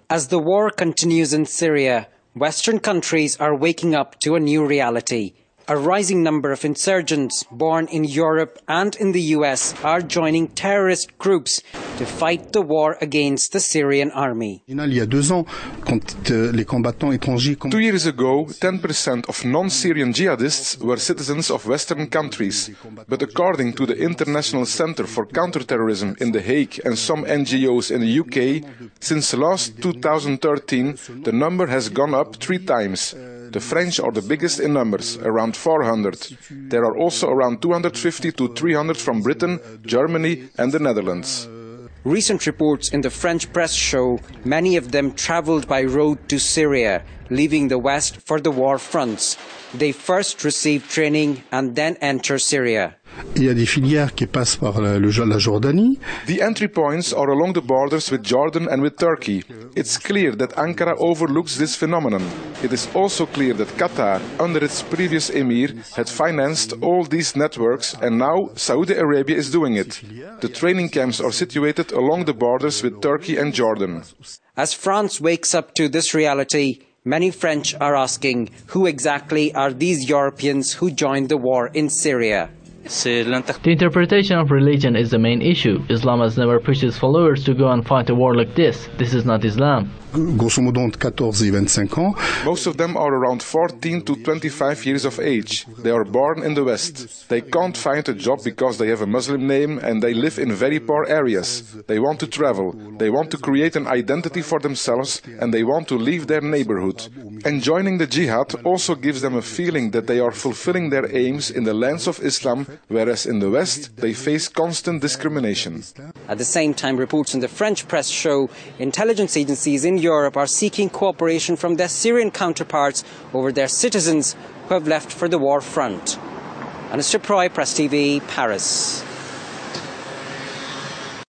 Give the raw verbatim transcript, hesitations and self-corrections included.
As the war continues in Syria, Western countries are waking up to a new reality. A rising number of insurgents born in Europe and in the U S are joining terrorist groups to fight the war against the Syrian army. Two years ago, ten percent of non-Syrian jihadists were citizens of Western countries. But according to the International Center for Counterterrorism in The Hague and some N G Os in the U K, since last two thousand thirteen, the number has gone up three times. The French are the biggest in numbers, around four hundred. There are also around two hundred fifty to three hundred from Britain, Germany and the Netherlands. Recent reports in the French press show many of them travelled by road to Syria, leaving the West for the war fronts. They first receive training and then enter Syria. Il y a des filières qui passent par la, la Jordanie. The entry points are along the borders with Jordan and with Turkey. It's clear that Ankara overlooks this phenomenon. It is also clear that Qatar, under its previous emir, had financed all these networks, and now Saudi Arabia is doing it. The training camps are situated along the borders with Turkey and Jordan. As France wakes up to this reality, many French are asking, who exactly are these Europeans who joined the war in Syria? The interpretation of religion is the main issue. Islam has never pushed its followers to go and fight a war like this. This is not Islam. Grosso modo entre quatorze et vingt-cinq ans. Most of them are around fourteen to twenty-five years of age. They are born in the West. They can't find a job because they have a Muslim name and they live in very poor areas. They want to travel. They want to create an identity for themselves and they want to leave their neighborhood. And joining the jihad also gives them a feeling that they are fulfilling their aims in the lands of Islam, whereas in the West they face constant discrimination. At the same time, reports in the French press show intelligence agencies in Europe are seeking cooperation from their Syrian counterparts over their citizens who have left for the war front. Anastasia Proy, Press T V, Paris.